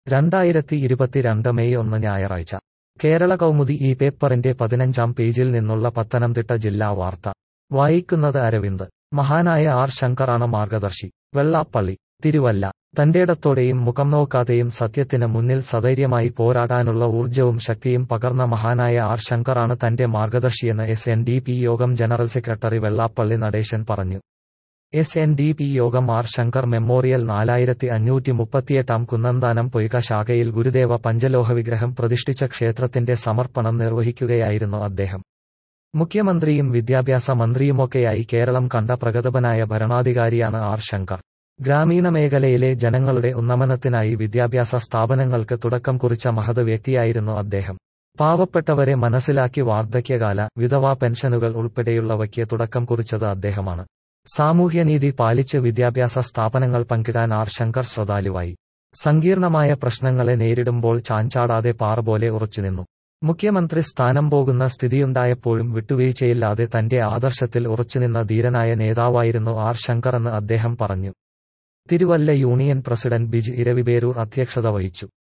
2022 May 1 ഞായറാഴ്ച കേരള കൗമുദി ഈ പേപ്പറിന്റെ 15-ാം പേജിൽ നിന്നുള്ള പത്തനംതിട്ട ജില്ലാ വാർത്ത വായിക്കുന്നത് അരവിന്ദ്. മഹാനായ ആർ ശങ്കറാണ് മാർഗദർശി. വെള്ളാപ്പള്ളി. തിരുവല്ല. തന്റേടത്തോടെയും മുഖം നോക്കാതെയും സത്യത്തിന് മുന്നിൽ സധൈര്യമായി പോരാടാനുള്ള ഊർജ്ജവും ശക്തിയും പകർന്ന മഹാനായ ആർ ശങ്കറാണ് തന്റെ മാർഗദർശിയെന്ന് SNDP യോഗം ജനറൽ സെക്രട്ടറി വെള്ളാപ്പള്ളി നടേശൻ പറഞ്ഞു. SNDP യോഗം ആർ ശങ്കർ മെമ്മോറിയൽ 4538 കുന്നന്താനം പൊയ്ക ശാഖയിൽ ഗുരുദേവ പഞ്ചലോഹവിഗ്രഹം പ്രതിഷ്ഠിച്ച ക്ഷേത്രത്തിന്റെ സമർപ്പണം നിർവഹിക്കുകയായിരുന്നു അദ്ദേഹം. മുഖ്യമന്ത്രിയും വിദ്യാഭ്യാസ മന്ത്രിയുമൊക്കെയായി കേരളം കണ്ട പ്രഗത്ഭനായ ഭരണാധികാരിയാണ് ആർ ശങ്കർ. ഗ്രാമീണ മേഖലയിലെ ജനങ്ങളുടെ ഉന്നമനത്തിനായി വിദ്യാഭ്യാസ സ്ഥാപനങ്ങൾക്ക് തുടക്കം കുറിച്ച മഹത് വ്യക്തിയായിരുന്നു അദ്ദേഹം. പാവപ്പെട്ടവരെ മനസ്സിലാക്കി വാർദ്ധക്യകാല, വിധവാ പെൻഷനുകൾ ഉൾപ്പെടെയുള്ളവയ്ക്ക് തുടക്കം കുറിച്ചത് അദ്ദേഹമാണ്. സാമൂഹ്യനീതി പാലിച്ച് വിദ്യാഭ്യാസ സ്ഥാപനങ്ങൾ പങ്കിടാൻ ആർ ശങ്കർ ശ്രദ്ധാലുവായി. സങ്കീർണമായ പ്രശ്നങ്ങളെ നേരിടുമ്പോൾ ചാഞ്ചാടാതെ പാറപോലെ ഉറച്ചുനിന്നു. മുഖ്യമന്ത്രി സ്ഥാനം പോകുന്ന സ്ഥിതിയുണ്ടായപ്പോഴും വിട്ടുവീഴ്ചയില്ലാതെ തന്റെ ആദർശത്തിൽ ഉറച്ചുനിന്ന ധീരനായ നേതാവായിരുന്നു ആർ ശങ്കറെന്ന് അദ്ദേഹം പറഞ്ഞു. തിരുവല്ല യൂണിയൻ പ്രസിഡന്റ് ബിജു ഇരവിപേരൂർ അധ്യക്ഷത വഹിച്ചു.